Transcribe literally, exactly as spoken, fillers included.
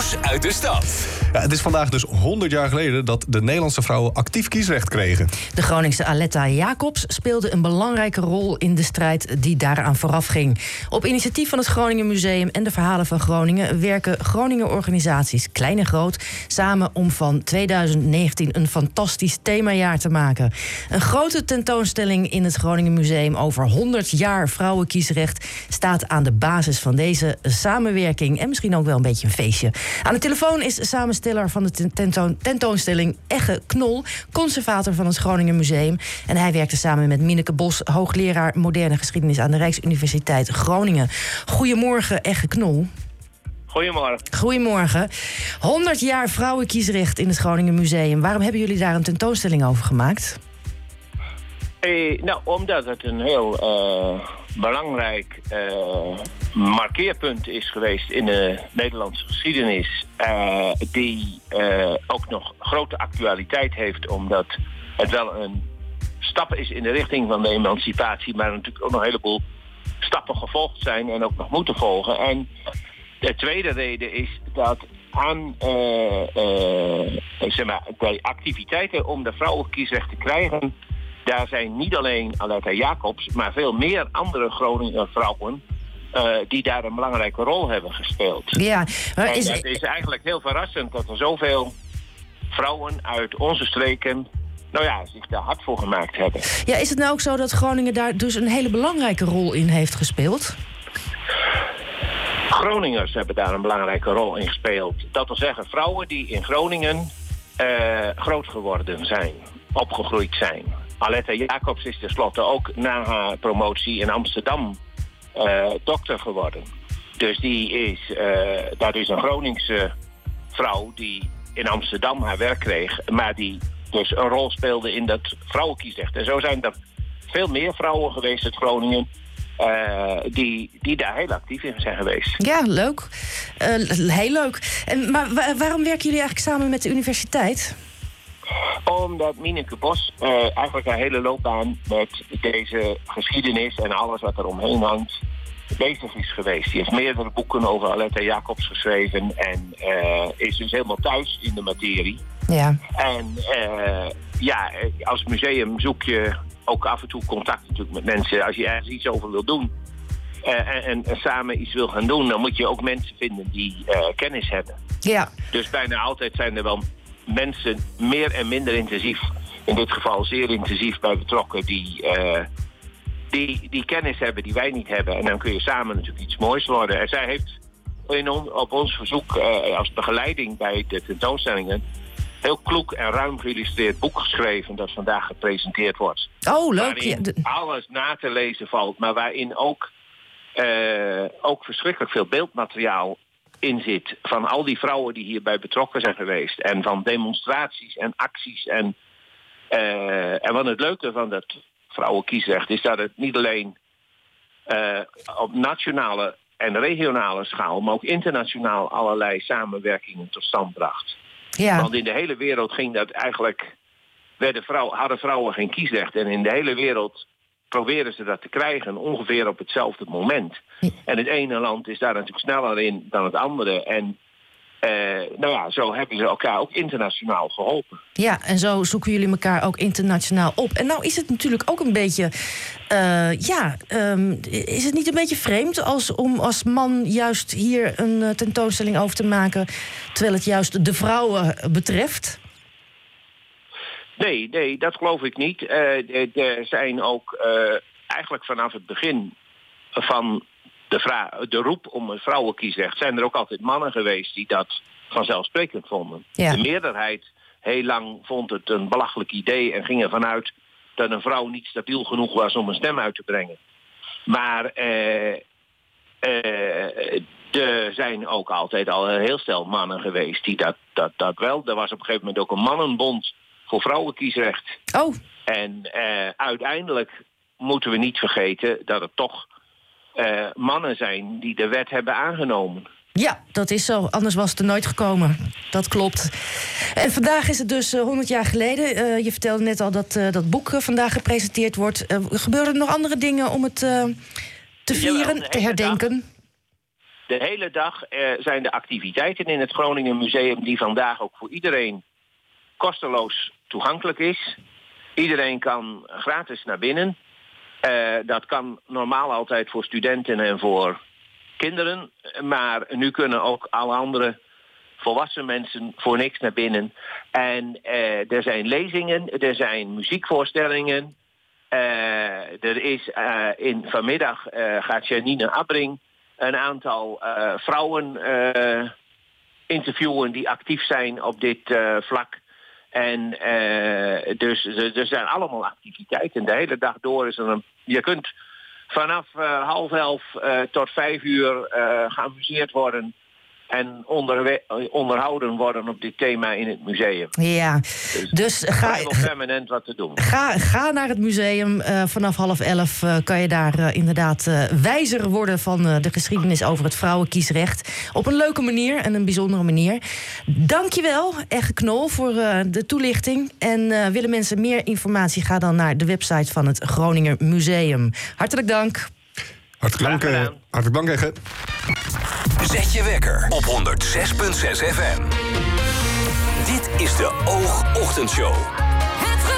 Nieuws uit de stad. Ja, het is vandaag dus honderd jaar geleden dat de Nederlandse vrouwen actief kiesrecht kregen. De Groningse Aletta Jacobs speelde een belangrijke rol in de strijd die daaraan vooraf ging. Op initiatief van het Groningen Museum en de Verhalen van Groningen werken Groninger organisaties, klein en groot, samen om van tweeduizend negentien een fantastisch themajaar te maken. Een grote tentoonstelling in het Groningen Museum over honderd jaar vrouwenkiesrecht staat aan de basis van deze samenwerking en misschien ook wel een beetje een feestje. Aan de telefoon is samensteller van de tentoon- tentoonstelling Egge Knol, conservator van het Groningen Museum. En hij werkte samen met Mineke Bos, hoogleraar moderne geschiedenis aan de Rijksuniversiteit Groningen. Goedemorgen, Egge Knol. Goedemorgen. Goedemorgen. honderd jaar vrouwenkiesrecht in het Groningen Museum. Waarom hebben jullie daar een tentoonstelling over gemaakt? Eh, nou, omdat het een heel uh, belangrijk uh, markeerpunt is geweest in de Nederlandse geschiedenis. Uh, die uh, ook nog grote actualiteit heeft, omdat het wel een stap is in de richting van de emancipatie, maar natuurlijk ook nog een heleboel stappen gevolgd zijn en ook nog moeten volgen. En de tweede reden is dat aan uh, uh, zeg maar, de activiteiten om de vrouwenkiesrecht te krijgen, daar zijn niet alleen Aletta Jacobs, maar veel meer andere Groninger vrouwen uh, die daar een belangrijke rol hebben gespeeld. Ja, maar is... En het is eigenlijk heel verrassend dat er zoveel vrouwen uit onze streken, nou ja, zich daar hard voor gemaakt hebben. Ja, is het nou ook zo dat Groningen daar dus een hele belangrijke rol in heeft gespeeld? Groningers hebben daar een belangrijke rol in gespeeld. Dat wil zeggen, vrouwen die in Groningen uh, groot geworden zijn, opgegroeid zijn. Aletta Jacobs is tenslotte ook na haar promotie in Amsterdam uh, dokter geworden. Dus die is, uh, dat is een Groningse vrouw die in Amsterdam haar werk kreeg, maar die dus een rol speelde in dat vrouwenkiesrecht. En zo zijn er veel meer vrouwen geweest uit Groningen Uh, die, die daar heel actief in zijn geweest. Ja, leuk. Uh, heel leuk. En, maar wa- waarom werken jullie eigenlijk samen met de universiteit? Omdat Mineke Bos uh, eigenlijk haar hele loopbaan met deze geschiedenis en alles wat er omheen hangt bezig is geweest. Die heeft meerdere boeken over Aletta Jacobs geschreven en uh, is dus helemaal thuis in de materie. Ja. En uh, ja, als museum zoek je ook af en toe contact natuurlijk met mensen. Als je ergens iets over wil doen uh, en, en, en samen iets wil gaan doen, dan moet je ook mensen vinden die uh, kennis hebben. Ja. Dus bijna altijd zijn er wel mensen meer en minder intensief, in dit geval zeer intensief bij betrokken, die, uh, die, die kennis hebben die wij niet hebben. En dan kun je samen natuurlijk iets moois worden. En zij heeft in on, op ons verzoek uh, als begeleiding bij de tentoonstellingen heel kloek en ruim geïllustreerd boek geschreven dat vandaag gepresenteerd wordt. Oh, leuk. Waarin Ja, de... alles na te lezen valt, maar waarin ook, uh, ook verschrikkelijk veel beeldmateriaal in zit van al die vrouwen die hierbij betrokken zijn geweest. En van demonstraties en acties. En, uh, en wat het leuke van dat vrouwenkiesrecht is dat het niet alleen uh, op nationale en regionale schaal, maar ook internationaal allerlei samenwerkingen tot stand bracht. Ja. Want in de hele wereld ging dat eigenlijk, werden vrouw, hadden vrouwen geen kiesrecht. En in de hele wereld proberen ze dat te krijgen ongeveer op hetzelfde moment. Ja. En het ene land is daar natuurlijk sneller in dan het andere. En uh, nou ja, zo hebben ze elkaar ook internationaal geholpen. Ja, en zo zoeken jullie elkaar ook internationaal op. En nou is het natuurlijk ook een beetje, uh, ja, um, is het niet een beetje vreemd als, om als man juist hier een uh, tentoonstelling over te maken, terwijl het juist de vrouwen betreft? Nee, nee, dat geloof ik niet. Uh, er zijn ook uh, eigenlijk vanaf het begin van de, vra- de roep om een vrouwenkiesrecht zijn er ook altijd mannen geweest die dat vanzelfsprekend vonden. Ja. De meerderheid heel lang vond het een belachelijk idee en ging ervan uit dat een vrouw niet stabiel genoeg was om een stem uit te brengen. Maar uh, uh, er zijn ook altijd al een heel stel mannen geweest die dat, dat, dat wel. Er was op een gegeven moment ook een mannenbond voor vrouwenkiesrecht. Oh. En uh, uiteindelijk moeten we niet vergeten dat het toch uh, mannen zijn die de wet hebben aangenomen. Ja, dat is zo. Anders was het er nooit gekomen. Dat klopt. En vandaag is het dus uh, honderd jaar geleden. Uh, je vertelde net al dat uh, dat boek uh, vandaag gepresenteerd wordt. Uh, gebeuren er nog andere dingen om het uh, te vieren, Jawel, te herdenken? de hele dag uh, zijn de activiteiten in het Groningen Museum die vandaag ook voor iedereen kosteloos toegankelijk is. Iedereen kan gratis naar binnen. Uh, dat kan normaal altijd voor studenten en voor kinderen. Maar nu kunnen ook alle andere volwassen mensen voor niks naar binnen. En uh, er zijn lezingen, er zijn muziekvoorstellingen. Uh, er is uh, in vanmiddag uh, gaat Janine Abbring een aantal uh, vrouwen uh, interviewen die actief zijn op dit uh, vlak. En uh, dus er zijn allemaal activiteiten. De hele dag door is er een... Je kunt vanaf uh, half elf uh, tot vijf uur uh, geamuseerd worden en onderwe- onderhouden worden op dit thema in het museum. Ja, dus, dus ga, permanent wat te doen. Ga, ga naar het museum. Uh, vanaf half elf uh, kan je daar uh, inderdaad uh, wijzer worden van uh, de geschiedenis over het vrouwenkiesrecht. Op een leuke manier en een bijzondere manier. Dankjewel, Egge Knol, voor uh, de toelichting. En uh, willen mensen meer informatie, ga dan naar de website van het Groninger Museum. Hartelijk dank. Hartelijk dank, uh, hartelijk dank, Egge. Zet je wekker op honderd zes komma zes F M. Dit is de Oog Ochtendshow. Het